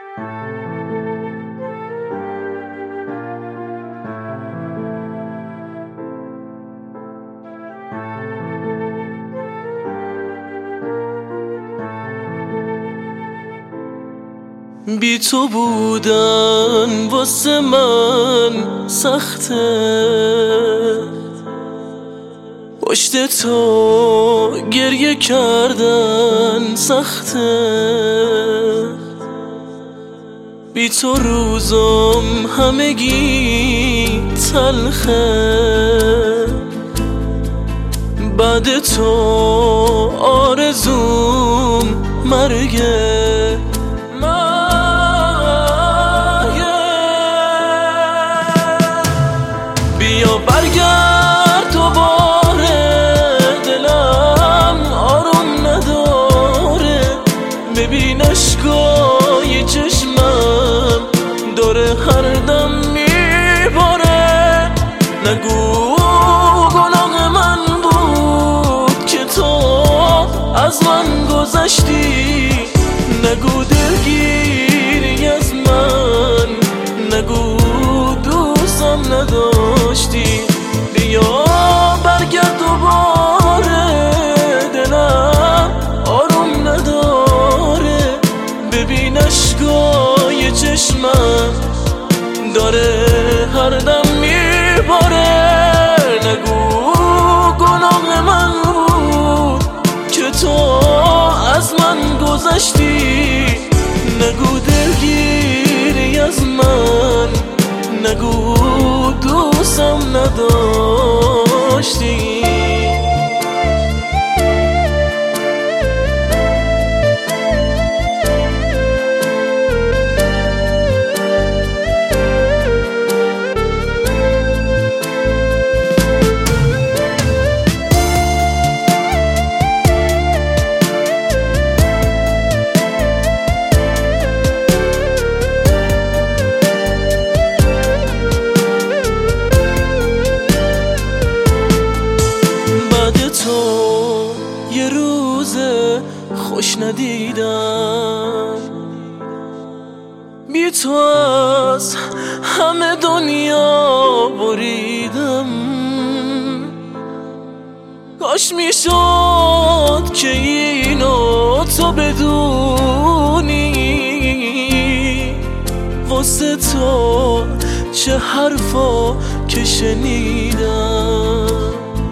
بی تو بودن واسه من سخته، پشت تو گریه کردن سخته. بی تو روزم همگی تلخه، بعد تو آرزوم مرگه. بیا برگرد دوباره، دلم آروم نداره. ببین اشکای چشمم داره هر دم میباره. نگو گناه من بود که تو از من گذشتی. نگو دلگیری از من، نگو دوستم نداشتی. بیا برگرد دوباره، دلم آروم نداره. ببین اشکای چشمم داره هر دم میباره. نگو گناه من بود که تو از من گذشتی. نگو دلگیری از من، نگو دوستم نداشتی. یه روز خوش ندیدم، بی تو از همه دنیا بریدم. کاش میشد که اینو تو بدونی، واسه تو چه حرفا که شنیدم.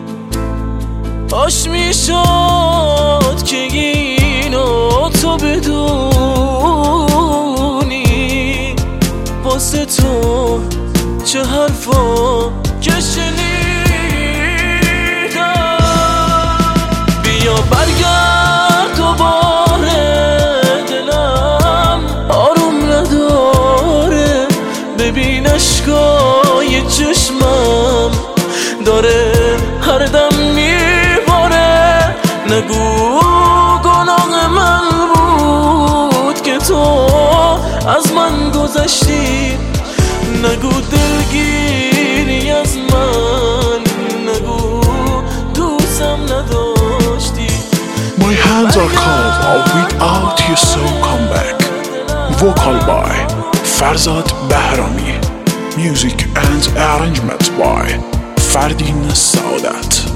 کاش میشد که اینو تو بدونی، واسه تو چه حرفا که شنیدم. بیا برگرد دوباره، دلم آروم نداره. ببین اشکای چشمم داره هر دم نگو گناه من بود که تو از من گذشتی. نگو دلگیری از من، نگو دوستم نداشتی. My hands are cold, I'll without you so come back. Vocal by Farzad Bahrami. Music and arrangement by Fardin Saodat.